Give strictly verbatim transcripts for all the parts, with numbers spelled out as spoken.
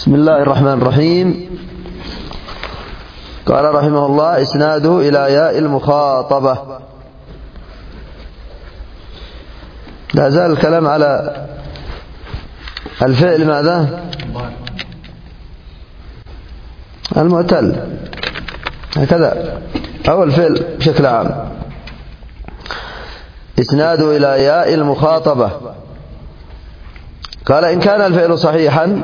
بسم الله الرحمن الرحيم. قال رحمه الله: إسناده إلى ياء المخاطبة. لا زال الكلام على الفعل ماذا؟ المعتل، هكذا أو الفعل بشكل عام. إسناده إلى ياء المخاطبة. قال: إن كان الفعل صحيحا،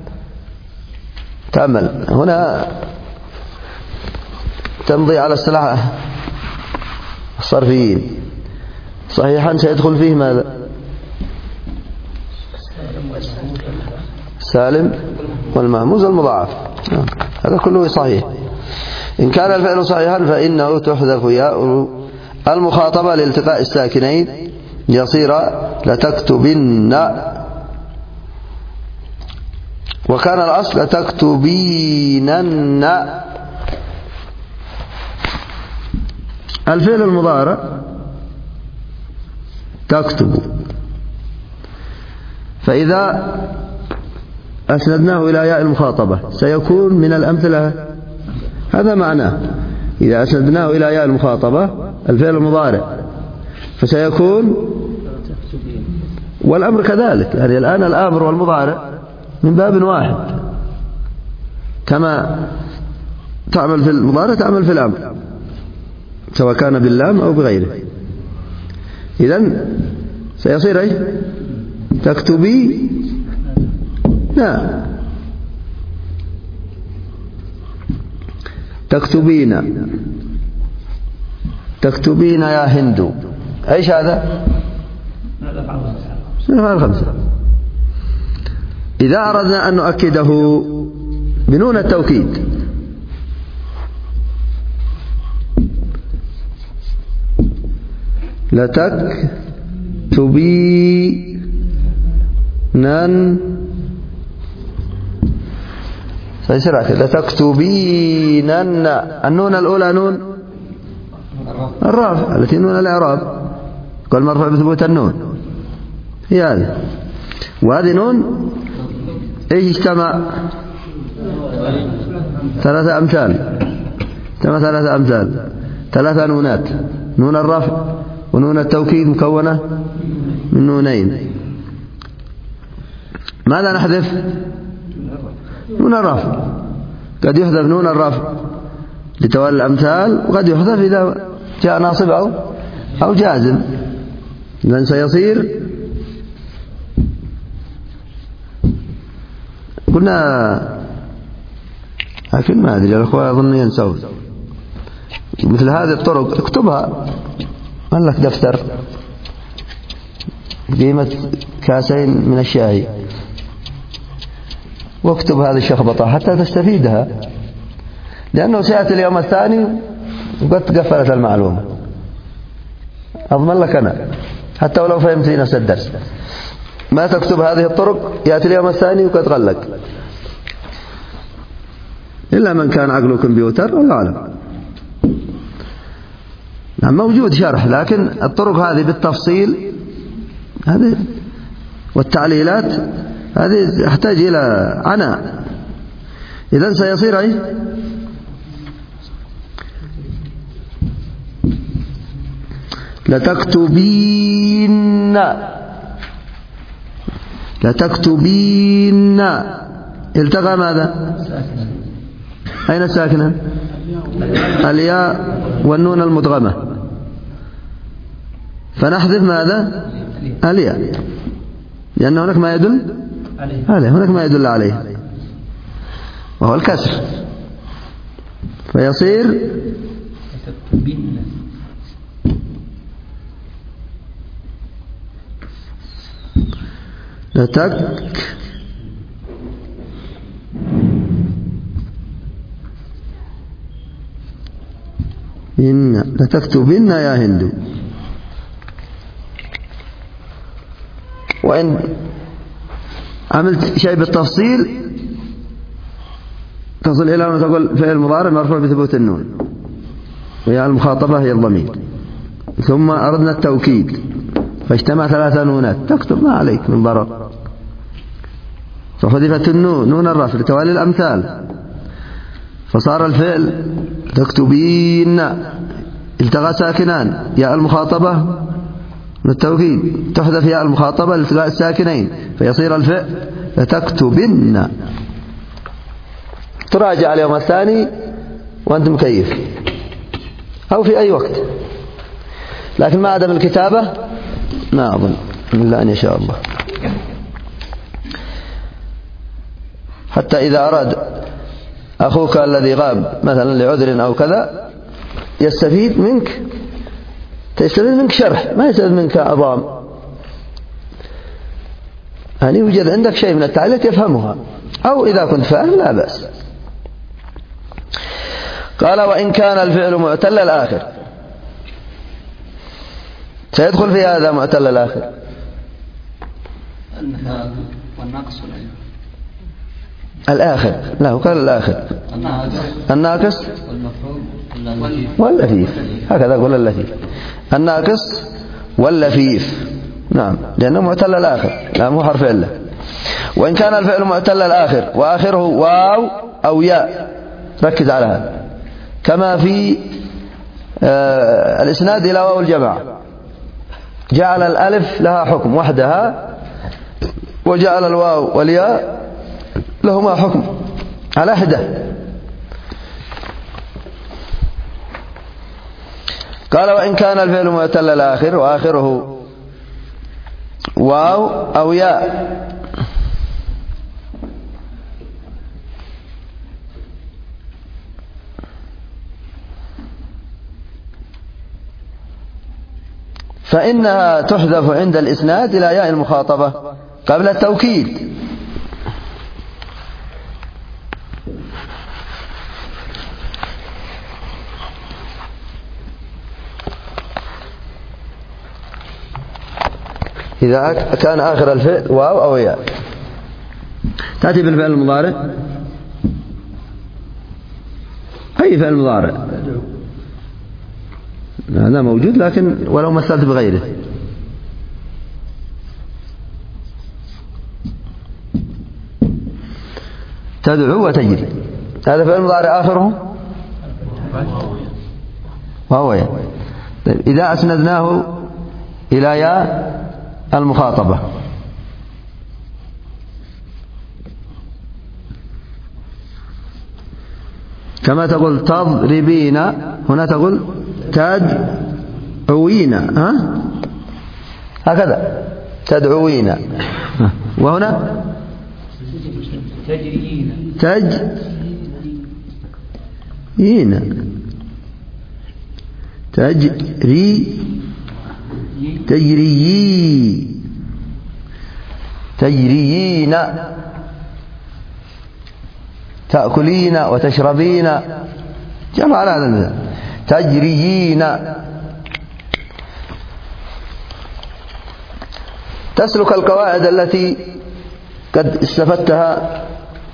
تأمل هنا تمضي على الصلاح الصرفيين. صحيحا سيدخل فيه ماذا؟ سالم والمهموز المضاعف، هذا كله صحيح. إن كان الفعل صحيحا فإنه تحذف ياء المخاطبة لالتقاء الساكنين يصير لتكتبن، وكان الأصل لتكتبينن. الفعل المضارع تكتب، فإذا أسندناه إلى ياء المخاطبة سيكون من الأمثلة، هذا معناه. إذا أسندناه إلى ياء المخاطبة الفعل المضارع فسيكون، والأمر كذلك. يعني الآن الأمر والمضارع من باب واحد، كما تعمل في المضارع تعمل في الأمر، سواء كان باللام أو بغيره. إذن سيصير إيه؟ تكتبي لا تكتبين تكتبين يا هند. ايش هذا؟ هذا الخمسة. إذا أردنا أن نؤكده بنون التوكيد لتكتبينن، سيصير لتكتبينن. النون الأولى نون الرافع التي نون الإعراب، قال مرفوع بثبوت النون، هي هذه. وهذه نون ايش اجتمع؟ ثلاثة أمثال، اجتمع ثلاثة أمثال، ثلاثة نونات: نون الرفع ونون التوكيد مكونة من نونين. ماذا نحذف؟ نون الرفع. قد يحذف نون الرفع لتوالي الأمثال، وقد يحذف إذا جاء ناصب أو أو جازم. لأن سيصير، قلنا لكن ما أدري الأخوة أظن ينسون مثل هذه الطرق. اكتبها، قال لك دفتر قيمة كاسين من الشاي، واكتب هذه الشخبطة حتى تستفيدها، لأنه سيأتي اليوم الثاني وقد تقفلت المعلومة. أضمن لك أنا، حتى ولو فهمت في نفس الدرس، ما تكتب هذه الطرق يأتي اليوم الثاني وقد غلق، إلا من كان عقله كمبيوتر والله أعلم. نعم موجود شرح، لكن الطرق هذه بالتفصيل هذه والتعليلات هذه تحتاج إلى عناء. إذن سيصير أي لتكتبين لتكتبين. التقى ماذا؟ أين الساكنة؟ الياء والنون المدغمة، فنحذف ماذا؟ الياء، لأن هناك ما يدل عليه، هناك ما يدل عليه وهو الكسر، فيصير لتك إن لتكتبن يا هند. وإن عملت شيء بالتفصيل تصل إلى أن تقول فعل المضارع مرفوع بثبوت النون، وهي المخاطبة هي الضمير، ثم أردنا التوكيد فاجتمع ثلاثة نونات، تكتب ما عليك من ضرر. فحذفت النون نون الرفع لتوالي الأمثال فصار الفعل تكتبين، التقى ساكنان ياء المخاطبة من التوكيد تحذف ياء المخاطبة لالتقاء الساكنين فيصير الفعل لتكتبن. تراجع اليوم الثاني وأنت مكيف أو في أي وقت، لكن ما عدم الكتابة ما أظن إلا أن يشاء الله. حتى إذا أراد أخوك الذي غاب مثلا لعذر أو كذا يستفيد منك، يستفيد منك شرح، ما يستفيد منك عظام، يعني يوجد عندك شيء من التعليق يفهمها، أو إذا كنت فاهم لا بأس. قال وإن كان الفعل معتل الآخر، سيدخل في هذا معتل الآخر والناقص الآخر، لا وقال الآخر الناقص واللفيف، هكذا أقول اللفيف الناقص واللفيف، نعم لأنه معتل الآخر لا مو حرف إلا. وإن كان الفعل معتل الآخر وآخره واو أو ياء، ركز على هذا، كما في آه الإسناد إلى واو الجماعة، جعل الألف لها حكم وحدها وجعل الواو والياء لهما حكم على حدة. قال وإن كان الفعل معتل الآخر وآخره واو أو ياء فإنها تحذف عند الإسناد إلى ياء المخاطبة قبل التوكيد. إذا كان آخر الفعل واو أو ياء. تأتي بالفعل المضارع، أي فعل مضارع هذا موجود لكن ولو مثلت بغيره. تدعو وتجري، هذا فعل مضارع آخره وهو ياء. طيب إذا أسندناه إلى ياء المخاطبة كما تقول تضربين، هنا تقول تدعوين، ها هكذا تدعوين، وهنا تجريين تجرين تجري تجريي تجريين، تأكلين وتشربين، جمع على هذا المثال تجريين. تسلك القواعد التي قد استفدتها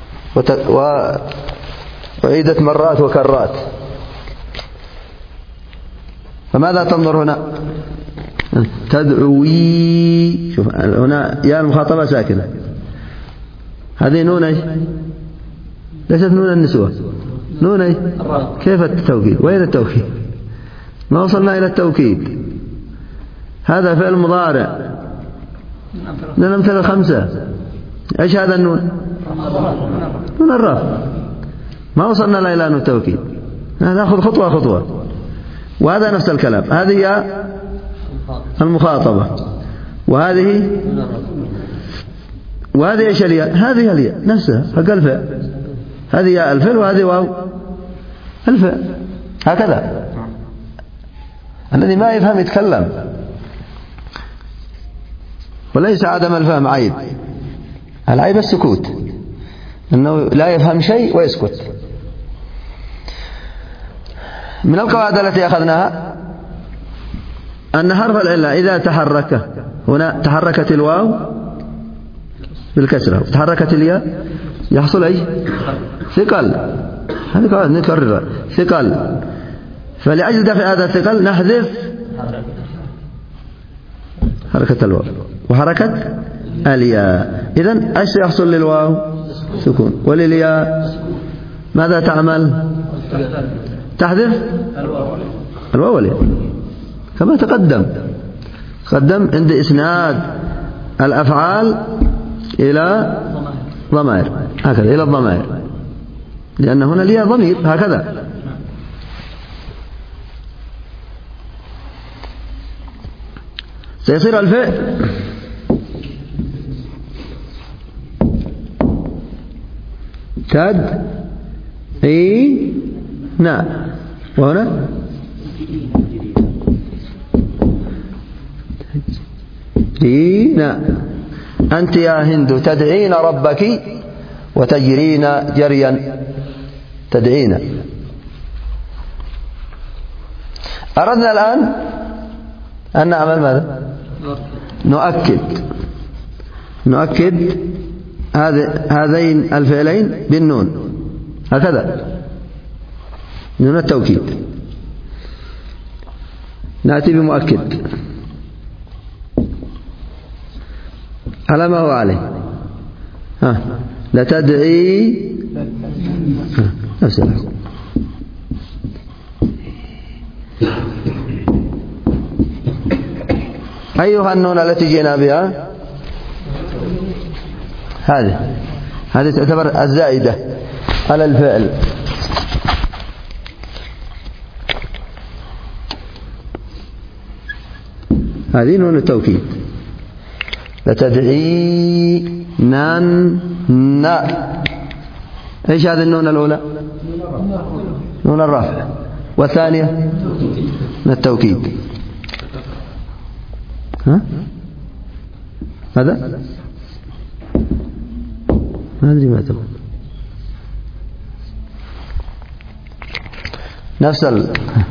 وعيدت مرات وكرات. فماذا تنظر هنا؟ تدعوي، شوف هنا يا المخاطبة ساكنة، هذه نون ايش؟ ليست نون النسوة، نون ايش؟ كيف التوكيد؟ وين التوكيد؟ ما وصلنا إلى التوكيد. هذا فعل مضارع من الأمثلة الخمسة، ايش هذا النون؟ نون الرفع، ما وصلنا إلى نون التوكيد، نأخذ خطوة خطوة. وهذا نفس الكلام، هذه يا المخاطبة، وهذه وهذه ايش الياء؟ هذه الياء نفسها حق الفعل، هذه ياء الفعل وهذه واو الفعل، هكذا. الذي ما يفهم يتكلم، وليس عدم الفهم عيب، العيب السكوت، انه لا يفهم شيء ويسكت. من القواعد التي أخذناها أن حرف العلة إذا تحرك، هنا تحركت الواو بالكسرة وتحركت الياء، يحصل أي ثقل، هذه قواعد نكررها، ثقل. فلأجل دفع هذا الثقل نحذف حركة الواو وحركة الياء. إذن ايش يحصل للواو؟ سكون. وللياء ماذا تعمل؟ تحذف الواو والياء كما تقدم. تقدم عند إسناد الأفعال إلى ضمائر، هكذا إلى الضمائر، لأن هنا الياء ضمير هكذا. سيصير الفعل تدعينا، وهنا تدعينا. أنت يا هند تدعين ربك وتجرين جريا، تدعين. أردنا الآن أن نعمل ماذا؟ نؤكد نؤكد هذين الفعلين بالنون، هكذا نون التوكيد. نأتي بمؤكد على ما هو عليه. ها لتدعي نفس الحكم. أيها النون التي جئنا بها هذه هذه تعتبر الزائدة على الفعل. هذه نون التوكيد. لتدعينن. ايش هذه النون الأولى؟ نون الرفع. والثانية من التوكيد. ها ماذا؟ ما أدري ما تقول. نفس ال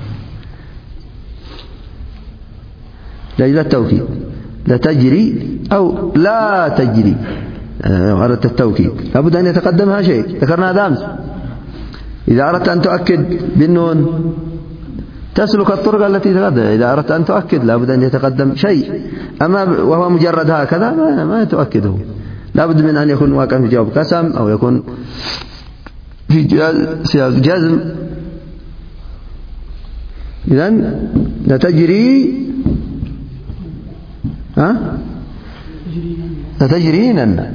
لأجل التوكيد. لتجري أو لا تجري، أردت التوكيد لابد أن يتقدمها شيء، ذكرنا هذا أمس. إذا أردت أن تؤكد بالنون تسلك الطرق التي تقدم. إذا أردت أن تؤكد لابد أن يتقدم شيء، أما وهو مجرد هكذا ما, ما تؤكده، لابد من أن يكون واقع في جواب قسم أو يكون في سياق جزم. إذن لتجري ها لتجرينن.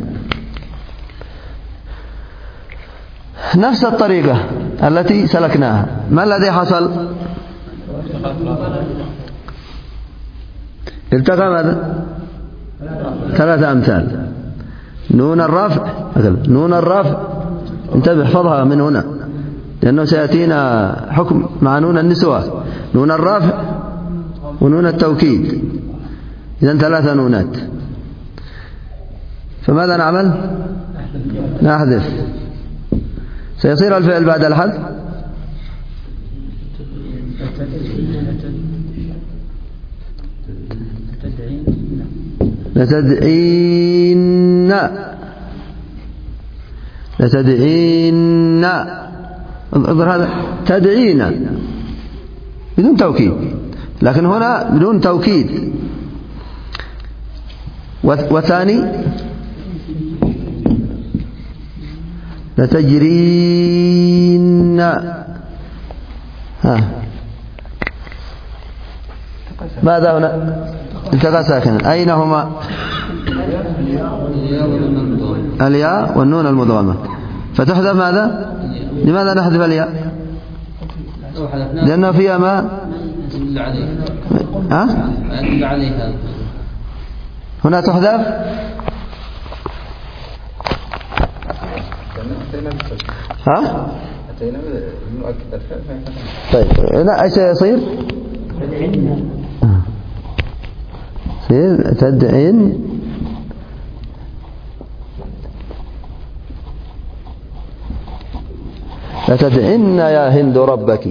نفس الطريقة التي سلكناها. ما الذي حصل؟ التقى ماذا؟ ثلاثة أمثال. نون الرفع، نون الرفع انتبه احفظها من هنا لأنه سيأتينا حكم مع نون النسوة. نون الرفع ونون التوكيد، إذن ثلاثة نونات. فماذا نعمل؟ نحذف. سيصير الفعل بعد الحذف لتدعين لتدعين. انظر هذا تدعين بدون توكيد، لكن هنا بدون توكيد. والثاني لتجرين. ها ماذا هنا؟ التقى ساكنا. أين هما؟ الياء والنون المدغمة. فتحذف ماذا؟ لماذا نحذف الياء؟ لأنه فيها ما ها؟ هنا تحذف. ها؟ طيب هنا ايش يصير؟ يصير تدعين لتدعين يا هند ربك.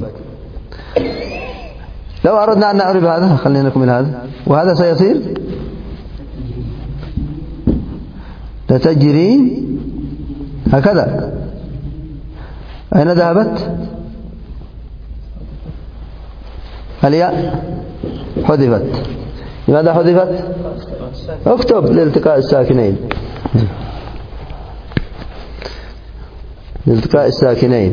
لو أردنا أن نعرف هذا خلينا نكمل هذا، وهذا سيصير لتجري هكذا. أين ذهبت؟ الياء حذفت. لماذا حذفت؟ اكتب لالتقاء الساكنين، لالتقاء الساكنين.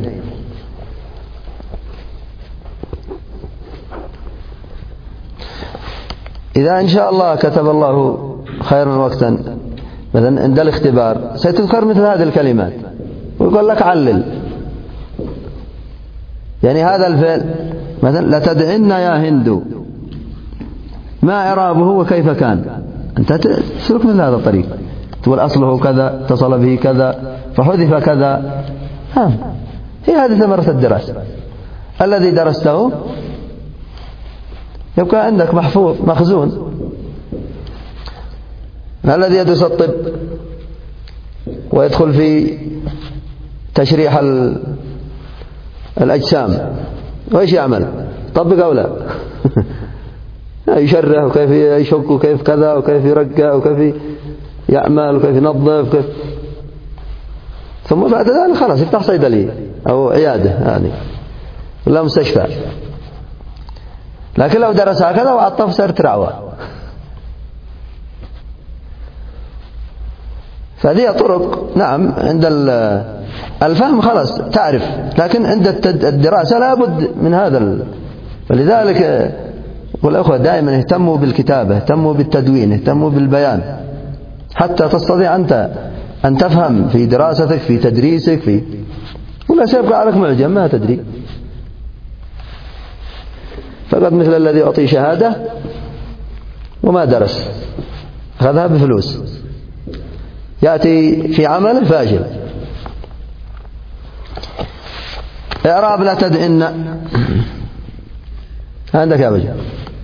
إذا إن شاء الله كتب الله خيرا وقتا مثلا عند الاختبار ستذكر مثل هذه الكلمات ويقول لك علل، يعني هذا الفعل مثلا لتدعن يا هند، ما إعرابه وكيف كان، أنت تسلك مثل هذا الطريق، تقول أصله كذا اتصل به كذا فحذف كذا. ها هي هذه ثمرة الدراسة، الذي درسته يبقى عندك محفوظ مخزون. الذي يدرس الطب ويدخل في تشريح الأجسام وإيش يعمل؟ طبق أو لا؟ يشرح وكيف يشك وكيف كذا وكيف يرقع وكيف يعمل وكيف ينظف وكيف، ثم بعد ذلك خلاص يفتح صيدلية أو عيادة يعني ولا مستشفى. لكن لو درس هكذا وعطف صارت رعوة. فهذه طرق نعم عند الفهم خلاص تعرف، لكن عند الدراسة لابد من هذا. ولذلك والأخوة دائما اهتموا بالكتابة، اهتموا بالتدوين، اهتموا بالبيان حتى تستطيع أنت أن تفهم في دراستك في تدريسك في، ولا سيبقى عليك معجم ما تدري. فقد مثل الذي يعطي شهادة وما درس أخذها بفلوس، يأتي في عمل فاشل. إعراب لا تدعن عندك يا بجي.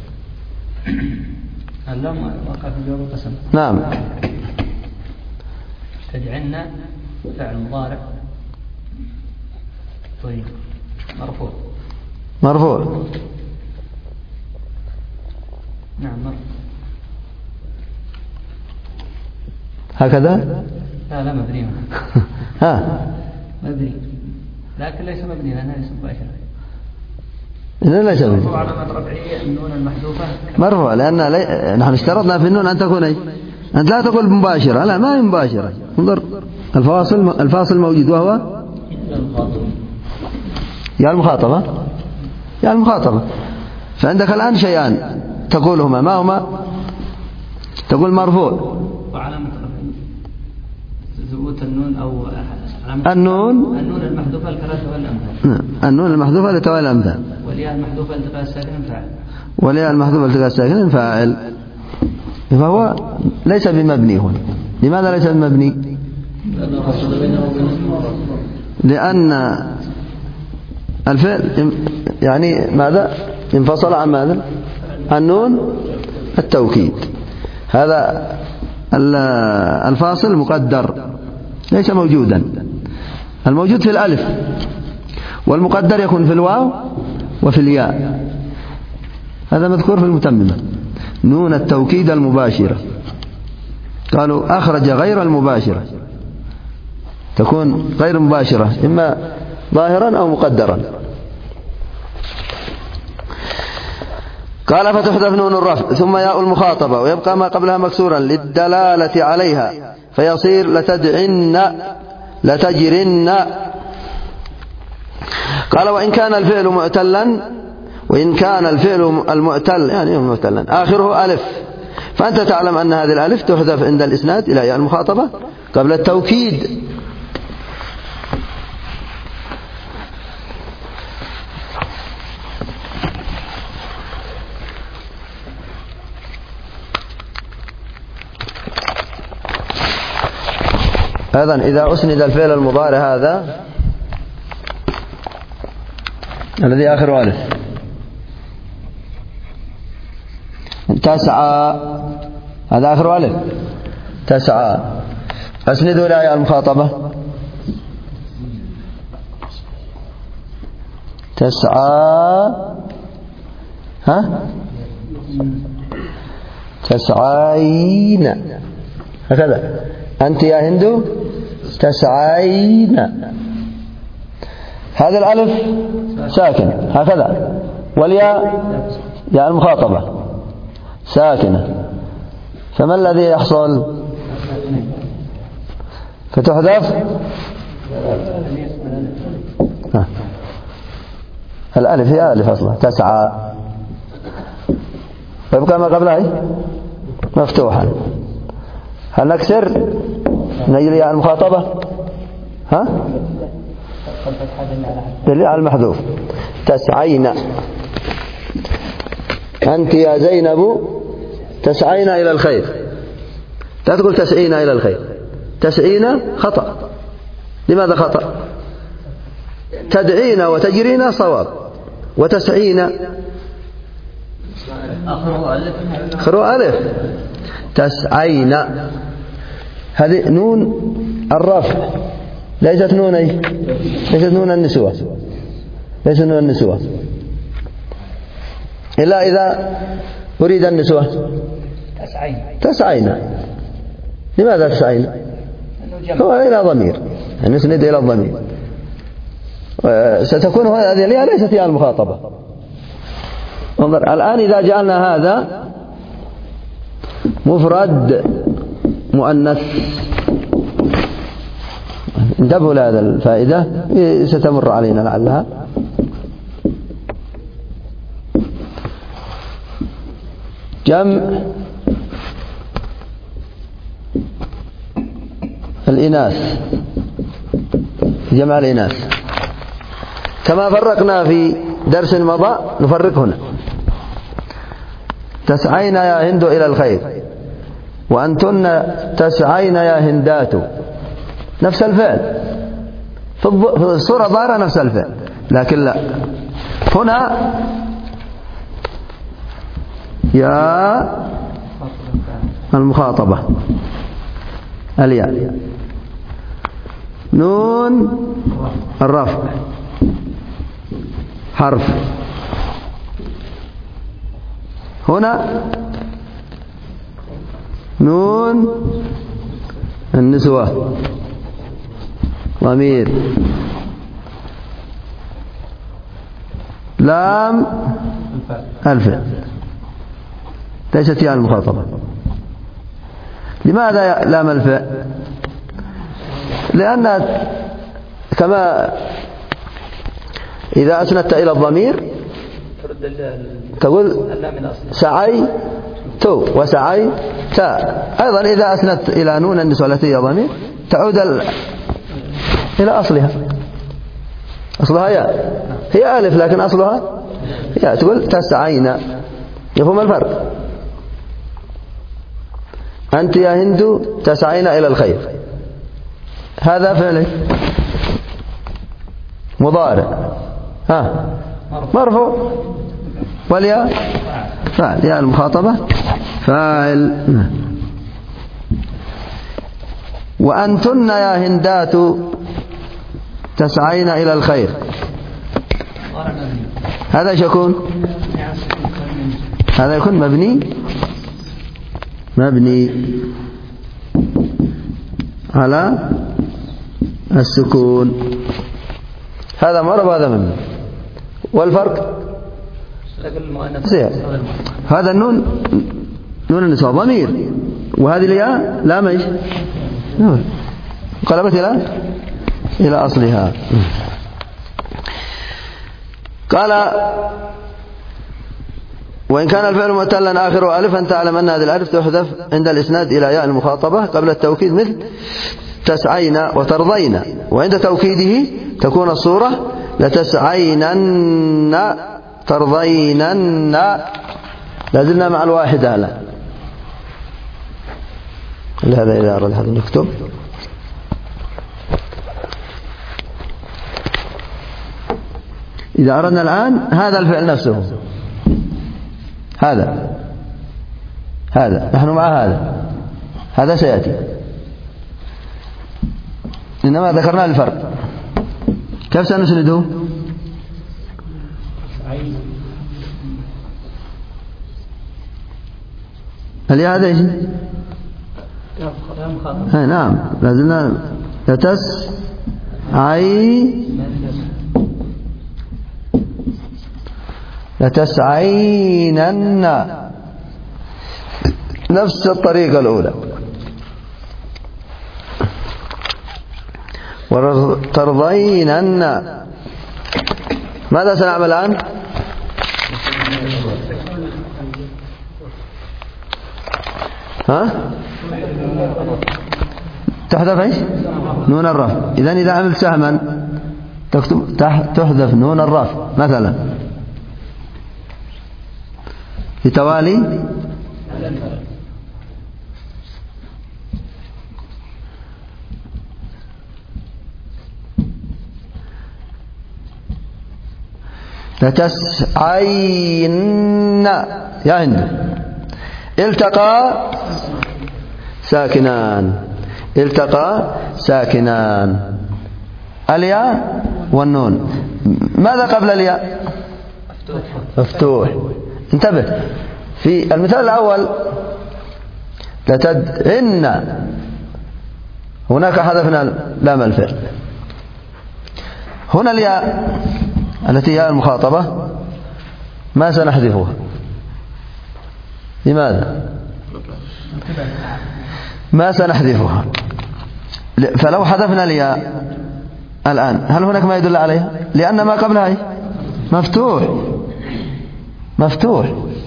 اللام وقع في جواب القسم. نعم. تدعن فعل مضارع طيب مرفوع. مرفوع. نعم مرفوع. هكذا؟ لا لا مبني. ها مبني لكن ليس مبني لأنه ليس مباشرة. إذن ليس مبني. مرفوع علامة رفعه النون المحذوفة. مرفوع لأن لي... نحن اشترطنا في النون أن تكون أي؟ أنت لا تقول مباشرة، لا ما هي مباشرة. انظر الفاصل الفاصل موجود وهو يا المخاطبة يا المخاطبة. فعندك الآن شيئان تقولهما، ما هما؟ تقول مرفوع وعلامة ثبوت النون أو النون النون المحذوفة لثلاثة والأمثال. النون المحذوفة لتوالي الأمثال. والياء المحذوفة لالتقاء الساكن فاعل. والياء المحذوفة لالتقاء الساكن فاعل. فهو ليس بمبني هنا. لماذا ليس بمبني؟ لأن الفعل يعني ماذا؟ انفصل عن ماذا؟ النون التوكيد. هذا الفاصل مقدر ليس موجودا. الموجود في الألف، والمقدر يكون في الواو وفي الياء. هذا مذكور في المتممة. نون التوكيد المباشرة قالوا أخرج غير المباشرة، تكون غير مباشرة إما ظاهرا أو مقدرا. قال فتحذف نون الرفع ثم ياء المخاطبة ويبقى ما قبلها مكسورا للدلالة عليها فيصير لتدعن لتجرن. قال وإن كان الفعل معتلا، وإن كان الفعل المعتل يعني معتلا آخره ألف، فأنت تعلم أن هذه الألف تحذف عند الإسناد إلى ياء المخاطبة قبل التوكيد. أيضا إذا أسند الفعل المضارع هذا الذي آخره ألف تسعى، هذا آخره ألف تسعى، أسنده إلى ياء المخاطبة تسعى. ها تسعين هكذا. أنت يا هندو تسعين. هذا الألف ساكن هكذا، والياء ياء المخاطبة ساكنة، فما الذي يحصل؟ فتحذف ها. الألف هي ألف أصلا تسعى، ويبقى ما قبلها مفتوحا. هل نكسر نجري على المخاطبة؟ ها؟ دليل على المحذوف. تسعين أنت يا زينب تسعين إلى الخير، لا تقول تسعين إلى الخير. تسعين خطأ. لماذا خطأ؟ تدعين وتجرين صواب، وتسعين آخره ألف. تسعين هذه نون الرفع، ليست نون أي ليست نون النسوة، ليست نون النسوة إلا إذا أريد النسوة. تسعين تسعين لماذا تسعين؟ هو إلى ضمير، نسند إلى الضمير. ستكون هذه الياء ليست هي المخاطبة. انظر الآن إذا جعلنا هذا مفرد مؤنث، انتبهوا لهذا الفائدة ستمر علينا لعلها. جمع الإناث، جمع الإناث كما فرقنا في درس مضى نفرق هنا. تسعين يا هند إلى الخير، وأنتن تسعين يا هندات، نفس الفعل في الصورة ظاهرة نفس الفعل، لكن لا، هنا يا المخاطبة الياء، نون الرفع حرف، هنا نون النسوة ضمير، لام الفعل ليست هي المخاطبة. لماذا لام الفعل؟ لأن كما إذا أسندت إلى الضمير تقول سعيت وسعيت، أيضا إذا أسندت إلى نون النسوة التي هي ضمير تعود إلى أصلها، أصلها ياء، هي ألف لكن أصلها ياء، تقول تسعين. يفهم الفرق؟ أنت يا هند تسعين إلى الخير، هذا فعل مضارع ها مرفوع، والياء فاعل، ياء المخاطبة فاعل. وأنتن يا هندات تسعين إلى الخير، هذا ايش يكون؟ هذا يكون مبني مبني على السكون، هذا معرب وهذا مبني. والفرق هذا النون نون النسوة ضمير، وهذه الياء لا مش قلبت إلى إلى أصلها. قال وإن كان الفعل معتلا آخره ألفا تعلم أن هذه الألف تحذف عند الإسناد إلى ياء المخاطبة قبل التوكيد، مثل تسعين وترضين، وعند توكيده تكون الصورة لتسعينن ترضينن، لازلنا مع الواحدة لا هذا إذا أراد أحد نكتب. إذا أردنا الآن هذا الفعل نفسه، هذا هذا نحن مع هذا، هذا سيأتي، إنما ذكرنا الفرق. كيف سنسنده؟ هل هذا ايش؟ هاي نعم لازلنا لتس عي لتسعينن، نفس الطريقة الأولى. وترضينن، ماذا سنعمل الآن؟ ها؟ تحذف ايش؟ نون الرفع. إذن إذا عملت سهما تكتب تحذف نون الرفع مثلا في توالي لتسعين يا هند. التقى ساكنان، التقى ساكنان، الياء والنون. ماذا قبل الياء؟ مفتوح. انتبه، في المثال الأول لتدعن، هناك حذفنا لام الفعل. هنا الياء التي هي المخاطبة ما سنحذفها. لماذا؟ ما سنحذفها. فلو حذفنا الياء الآن هل هناك ما يدل عليها؟ لأن ما قبلها مفتوح مفتوح،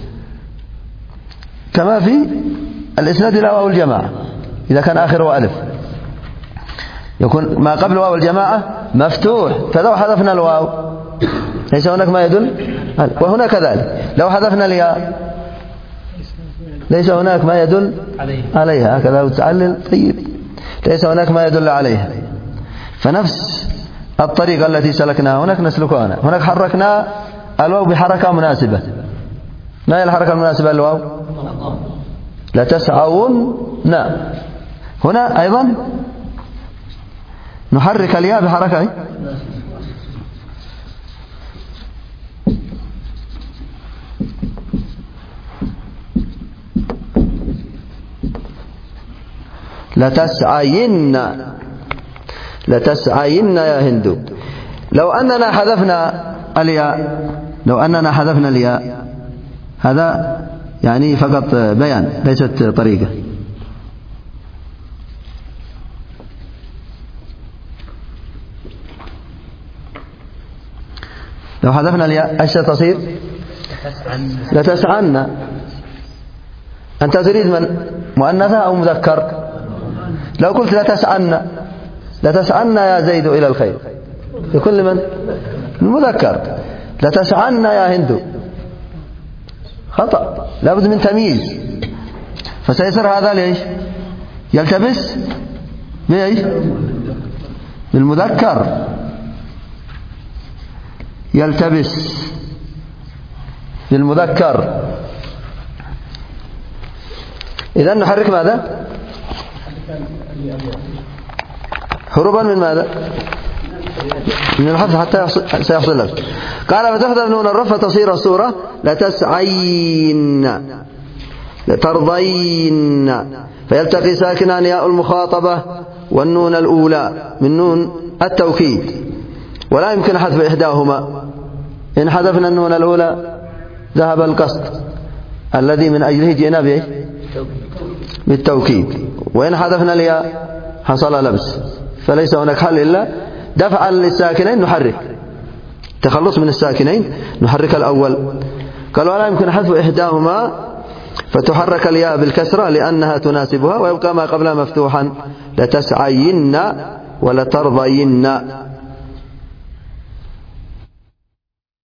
كما في الإسناد إلى واو الجماعة إذا كان آخره ألف يكون ما قبل واو الجماعة مفتوح. فلو حذفنا الواو ليس هناك ما يدل، وهنا كذلك لو حذفنا الياء ليس هناك ما يدل عليها. هكذا وتعلل طيب، ليس هناك ما يدل عليها. فنفس الطريقة التي سلكناها هناك نسلكها هنا. هناك حركنا الواو بحركة مناسبة. ما هي الحركة المناسبة للواو؟ لتسعون. هنا أيضا نحرك الياء بحركة لتسعين، لتسعين يا هند. لو أننا حذفنا الياء، لو أننا حذفنا الياء هذا يعني فقط بيان ليست طريقة. لو حذفنا الياء ايش تصير؟ لتسعن. أنت تريد من مؤنثة أو مذكر؟ لو قلت لتسعن، لتسعن يا زيد إلى الخير لكل من؟ المذكر. لتسعن يا هند خطأ، لابد من تمييز. فسيصير هذا ليش؟ يلتبس بإيش؟ بالمذكر، يلتبس بالمذكر. إذا نحرك ماذا؟ هروبا من ماذا؟ من الحذف حتى سيحصل لك. قال فتحذف نون الرفع تصير الصورة لتسعين لترضين، فيلتقي ساكنان ياء المخاطبة والنون الأولى من نون التوكيد، ولا يمكن حذف إحداهما. إن حذفنا النون الأولى ذهب القصد الذي من أجله جئنا به بالتوكيد، وإن حذفنا الياء حصل لبس. فليس هناك حل إلا دفعا للساكنين نحرك، تخلص من الساكنين نحرك الأول. قال ولا يمكن حذف إحداهما فتحرك الياء بالكسرة لأنها تناسبها، ويبقى ما قبلها مفتوحا لتسعين ولترضين.